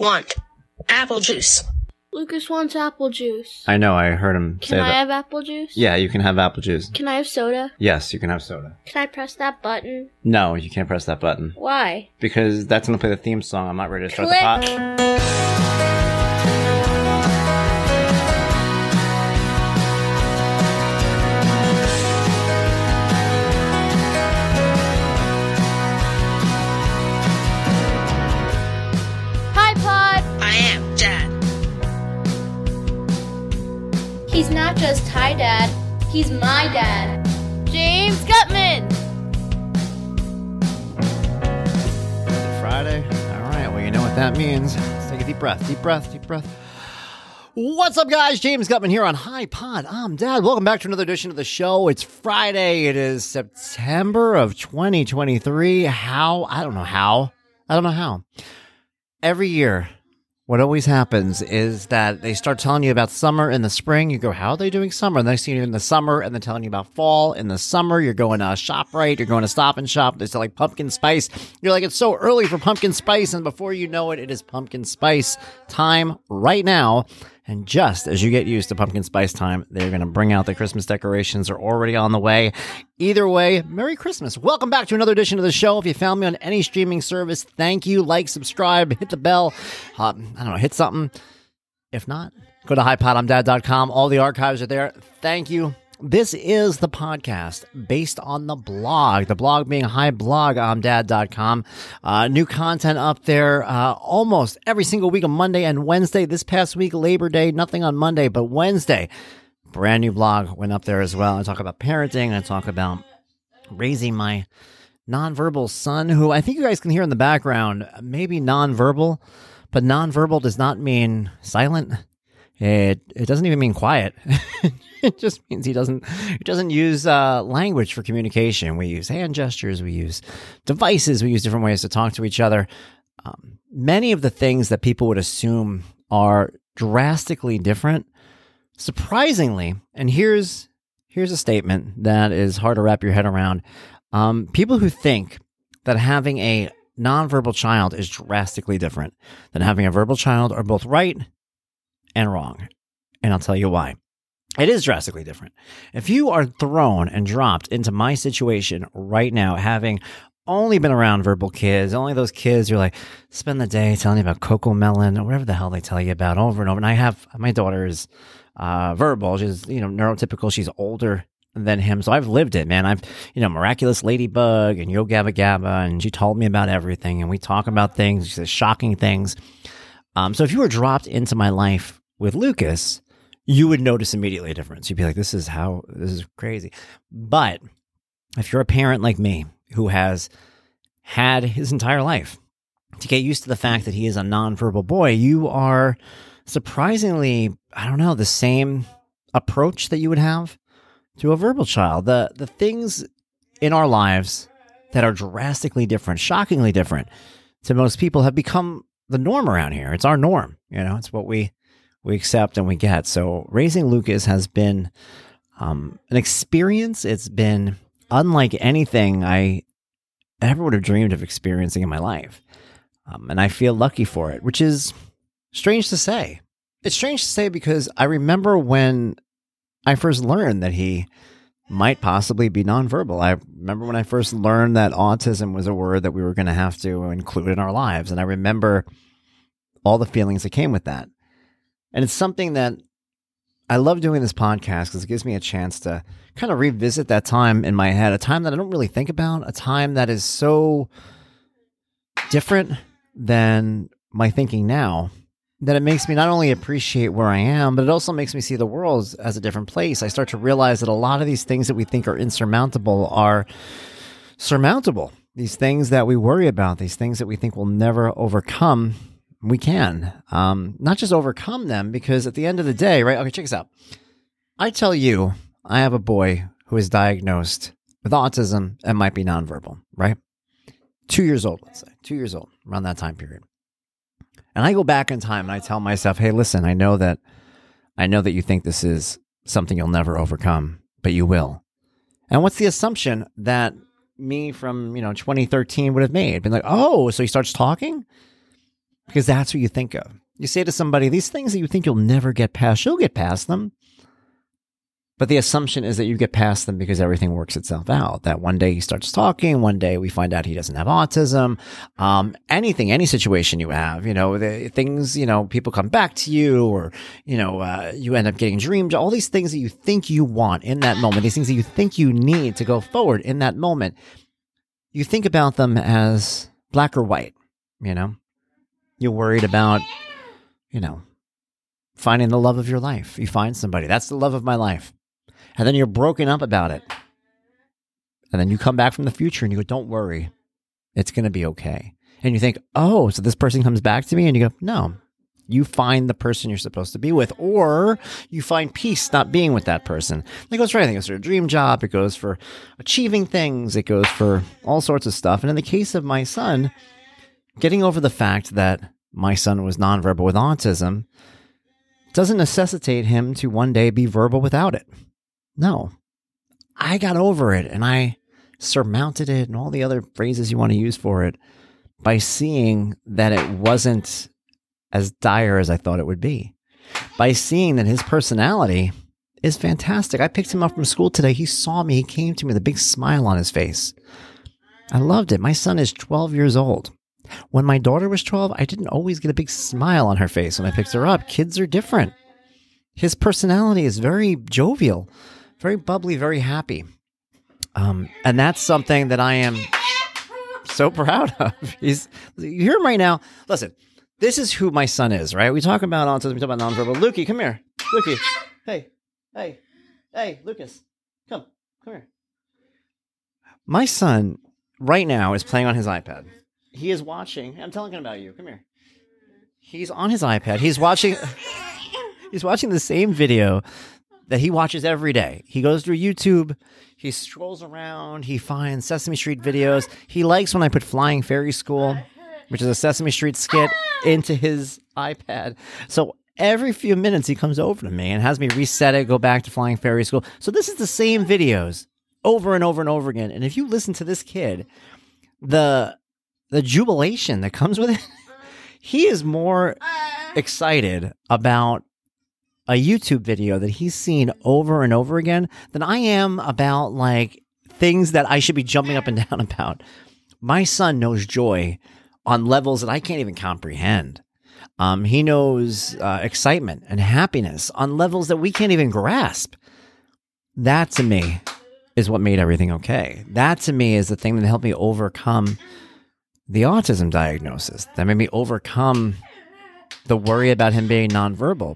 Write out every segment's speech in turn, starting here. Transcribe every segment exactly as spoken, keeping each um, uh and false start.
want apple juice. Lucas wants apple juice. I know, I heard him Can say I that. have apple juice? Yeah, you can have apple juice. Can I have soda? Yes, you can have soda. Can I press that button? No, you can't press that button. Why? Because that's going to play the theme song. I'm not ready to start Click. the pot. Hi, Pod! I am Dad. He's not just hi, Dad. He's my dad. James Gutman! Friday. All right, well, you know what that means. Let's take a deep breath, deep breath, deep breath. What's up, guys? James Gutman here on Hi Pod. I'm Dad. Welcome back to another edition of the show. It's Friday. It is September of twenty twenty-three. How? I don't know how. I don't know how. Every year, what always happens is that they start telling you about summer in the spring. You go, how are they doing summer? And they see you in the summer, and they're telling you about fall. In the summer, you're going to ShopRite. You're going to Stop and Shop. They sell like pumpkin spice. You're like, it's so early for pumpkin spice. And before you know it, it is pumpkin spice time right now. And just as you get used to pumpkin spice time, they're going to bring out the Christmas decorations. Are already on the way. Either way, Merry Christmas. Welcome back to another edition of the show. If you found me on any streaming service, thank you. Like, subscribe, hit the bell. Uh, I don't know, hit something. If not, go to hi pod I'm dad dot com. All the archives are there. Thank you. This is the podcast based on the blog, the blog being hi blog I'm dad dot com. Uh, new content up there uh, almost every single week on Monday and Wednesday. This past week, Labor Day, nothing on Monday, but Wednesday, brand new blog went up there as well. I talk about parenting. I talk about raising my nonverbal son, who I think you guys can hear in the background, maybe nonverbal, but nonverbal does not mean silent. It it doesn't even mean quiet. It just means he doesn't he doesn't use uh, language for communication. We use hand gestures. We use devices. We use different ways to talk to each other. Um, many of the things that people would assume are drastically different, surprisingly, and here's here's a statement that is hard to wrap your head around. Um, people who think that having a nonverbal child is drastically different than having a verbal child are both right and wrong. And I'll tell you why. It is drastically different. If you are thrown and dropped into my situation right now, having only been around verbal kids, only those kids who are like, spend the day telling you about Coco Melon or whatever the hell they tell you about over and over. And I have, my daughter is uh, verbal. She's, you know, neurotypical. She's older than him. So I've lived it, man. I've, you know, Miraculous Ladybug and Yo Gabba Gabba, and she told me about everything. And we talk about things, she says shocking things. Um, so if you were dropped into my life with Lucas, you would notice immediately a difference. You'd be like, this is how, this is crazy. But if you're a parent like me who has had his entire life to get used to the fact that he is a nonverbal boy, you are surprisingly, I don't know, the same approach that you would have to a verbal child. The, the things in our lives that are drastically different, shockingly different to most people have become the norm around here. It's our norm. You know, it's what we we accept and we get. So raising Lucas has been um, an experience. It's been unlike anything I ever would have dreamed of experiencing in my life. Um, and I feel lucky for it, which is strange to say. It's strange to say because I remember when I first learned that he might possibly be nonverbal. I remember when I first learned that autism was a word that we were going to have to include in our lives. And I remember all the feelings that came with that. And it's something that I love doing this podcast because it gives me a chance to kind of revisit that time in my head, a time that I don't really think about, a time that is so different than my thinking now, that it makes me not only appreciate where I am, but it also makes me see the world as a different place. I start to realize that a lot of these things that we think are insurmountable are surmountable. These things that we worry about, these things that we think we'll never overcome, we can. Um, not just overcome them, because at the end of the day, right? Okay, check this out. I tell you, I have a boy who is diagnosed with autism and might be nonverbal, right? Two years old, let's say. Two years old, around that time period. And I go back in time and I tell myself, hey, listen, I know that I know that you think this is something you'll never overcome, but you will. And what's the assumption that me from, you know, twenty thirteen would have made? Been like, oh, so he starts talking? because that's what you think of. You say to somebody, these things that you think you'll never get past, you'll get past them. But the assumption is that you get past them because everything works itself out. That one day he starts talking, one day we find out he doesn't have autism. Um, anything, any situation you have, you know, the things, you know, people come back to you, or, you know, uh, you end up getting dreamed. All these things that you think you want in that moment, these things that you think you need to go forward in that moment, you think about them as black or white, you know. You're worried about, you know, finding the love of your life. You find somebody, that's the love of my life. And then you're broken up about it. And then you come back from the future and you go, don't worry, it's going to be okay. And you think, oh, so this person comes back to me? And you go, no, you find the person you're supposed to be with, or you find peace not being with that person. It goes for anything. It goes for a dream job. It goes for achieving things. It goes for all sorts of stuff. And in the case of my son, getting over the fact that my son was nonverbal with autism doesn't necessitate him to one day be verbal without it. No, I got over it and I surmounted it and all the other phrases you want to use for it by seeing that it wasn't as dire as I thought it would be. By seeing that his personality is fantastic. I picked him up from school today. He saw me. He came to me with a big smile on his face. I loved it. My son is twelve years old. When my daughter was twelve, I didn't always get a big smile on her face when I picked her up. Kids are different. His personality is very jovial, very bubbly, very happy. Um, and that's something that I am so proud of. He's, you hear him right now. Listen, this is who my son is, right? We talk about autism, we talk about nonverbal. Lukey, come here. Lukey. Hey, hey, hey, Lucas. Come, come here. My son right now is playing on his iPad. He is watching. I'm telling him about you. Come here. He's on his iPad. He's watching. He's watching the same video that he watches every day. He goes through YouTube. He scrolls around. He finds Sesame Street videos. He likes when I put Flying Fairy School, which is a Sesame Street skit, into his iPad. So every few minutes he comes over to me and has me reset it, go back to Flying Fairy School. So this is the same videos over and over and over again. And if you listen to this kid, the the jubilation that comes with it, he is more excited about a YouTube video that he's seen over and over again than I am about like things that I should be jumping up and down about. My son knows joy on levels that I can't even comprehend. Um, he knows uh, excitement and happiness on levels that we can't even grasp. That to me is what made everything okay. That to me is the thing that helped me overcome the autism diagnosis. That made me overcome the worry about him being nonverbal.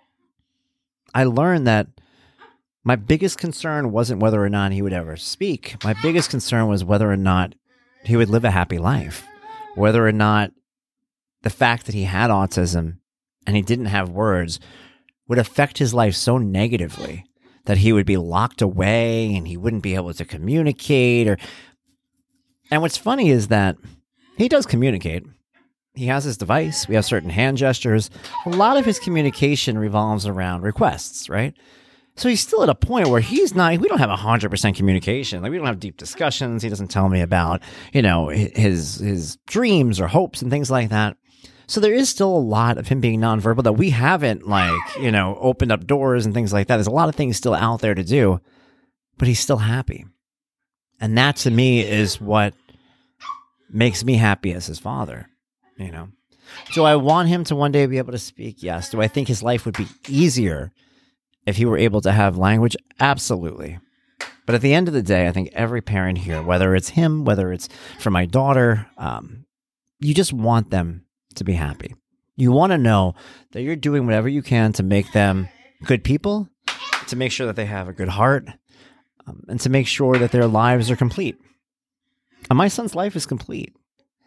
I learned that my biggest concern wasn't whether or not he would ever speak. My biggest concern was whether or not he would live a happy life, whether or not the fact that he had autism and he didn't have words would affect his life so negatively that he would be locked away and he wouldn't be able to communicate. Or, and what's funny is that he does communicate. He has his device. We have certain hand gestures. A lot of his communication revolves around requests, right? So he's still at a point where he's not, we don't have one hundred percent communication. Like we don't have deep discussions. He doesn't tell me about, you know, his his dreams or hopes and things like that. So there is still a lot of him being nonverbal that we haven't like, you know, opened up doors and things like that. There's a lot of things still out there to do, but he's still happy. And that to me is what makes me happy as his father, you know. Do I want him to one day be able to speak? Yes. Do I think his life would be easier if he were able to have language? Absolutely. But at the end of the day, I think every parent here, whether it's him, whether it's for my daughter, um, you just want them to be happy. You want to know that you're doing whatever you can to make them good people, to make sure that they have a good heart, um, and to make sure that their lives are complete. And my son's life is complete.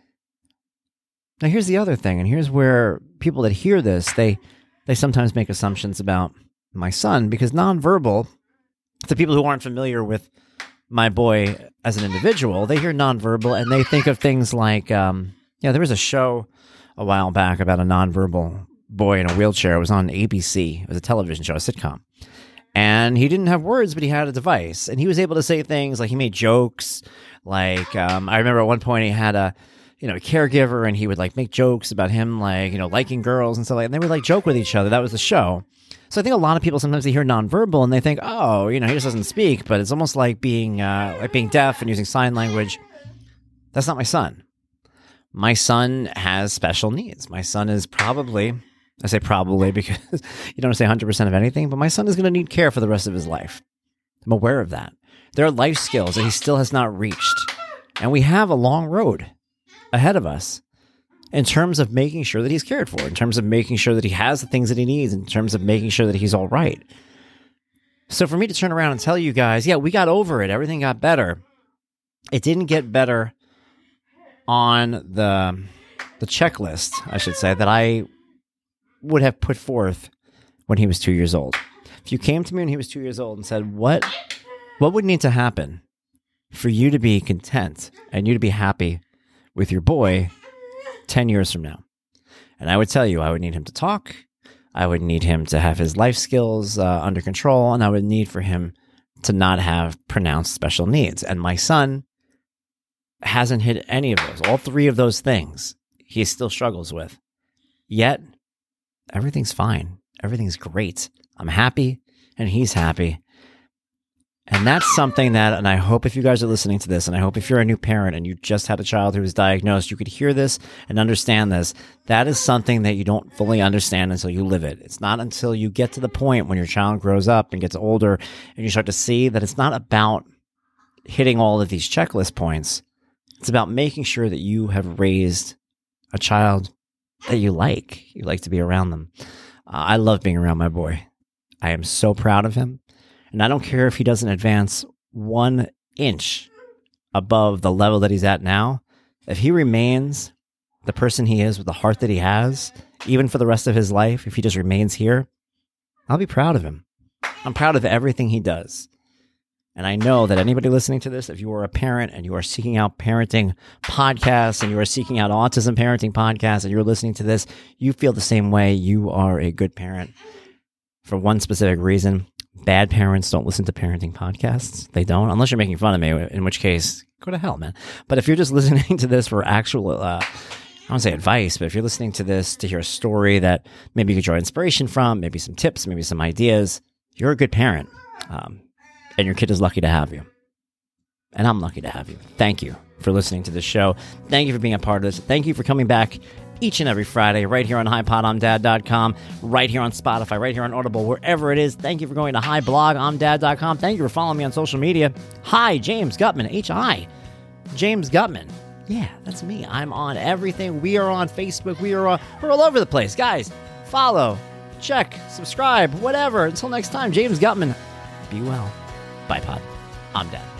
Now, here's the other thing, and here's where people that hear this, they they sometimes make assumptions about my son, because nonverbal, to people who aren't familiar with my boy as an individual, they hear nonverbal and they think of things like, um, yeah, there was a show a while back about a nonverbal boy in a wheelchair. It was on A B C. It was a television show, a sitcom. And he didn't have words, but he had a device. And he was able to say things like he made jokes. Like, um, I remember at one point he had a, you know, a caregiver, and he would like make jokes about him, like, you know, liking girls and stuff like that. And they would like joke with each other. That was the show. So I think a lot of people sometimes they hear nonverbal and they think, oh, you know, he just doesn't speak, but it's almost like being uh, like being deaf and using sign language. That's not my son. My son has special needs. My son is probably, I say probably because you don't say one hundred percent of anything, but my son is going to need care for the rest of his life. I'm aware of that. There are life skills that he still has not reached. And we have a long road ahead of us in terms of making sure that he's cared for, in terms of making sure that he has the things that he needs, in terms of making sure that he's all right. So for me to turn around and tell you guys, yeah, we got over it. Everything got better. It didn't get better on the the checklist, I should say, that I would have put forth when he was two years old. If you came to me when he was two years old and said, what, what would need to happen for you to be content and you to be happy with your boy ten years from now? And I would tell you, I would need him to talk. I would need him to have his life skills uh, under control. And I would need for him to not have pronounced special needs. And my son hasn't hit any of those. All three of those things he still struggles with. Yet, everything's fine. Everything's great. I'm happy and he's happy. And that's something that, and I hope if you guys are listening to this, and I hope if you're a new parent and you just had a child who was diagnosed, you could hear this and understand this. That is something that you don't fully understand until you live it. It's not until you get to the point when your child grows up and gets older and you start to see that it's not about hitting all of these checklist points. It's about making sure that you have raised a child that you like. You like to be around them. Uh, I love being around my boy. I am so proud of him. And I don't care if he doesn't advance one inch above the level that he's at now. If he remains the person he is with the heart that he has, even for the rest of his life, if he just remains here, I'll be proud of him. I'm proud of everything he does. And I know that anybody listening to this, if you are a parent and you are seeking out parenting podcasts and you are seeking out autism parenting podcasts and you're listening to this, you feel the same way. You are a good parent for one specific reason. Bad parents don't listen to parenting podcasts. They don't, unless you're making fun of me, in which case, go to hell, man. But if you're just listening to this for actual, uh, I don't say advice, but if you're listening to this to hear a story that maybe you could draw inspiration from, maybe some tips, maybe some ideas, you're a good parent. Um, and your kid is lucky to have you. And I'm lucky to have you. Thank you for listening to this show. Thank you for being a part of this. Thank you for coming back each and every Friday right here on hi pod om dad dot com, right here on Spotify, right here on Audible, wherever it is. Thank you for going to hi blog om dad dot com. Thank you for following me on social media. Hi, James Gutman, H I. James Gutman. Yeah, that's me. I'm on everything. We are on Facebook. We are on, we're all over the place. Guys, follow, check, subscribe, whatever. Until next time, James Gutman. Be well. Bye, Pod. I'm Dad.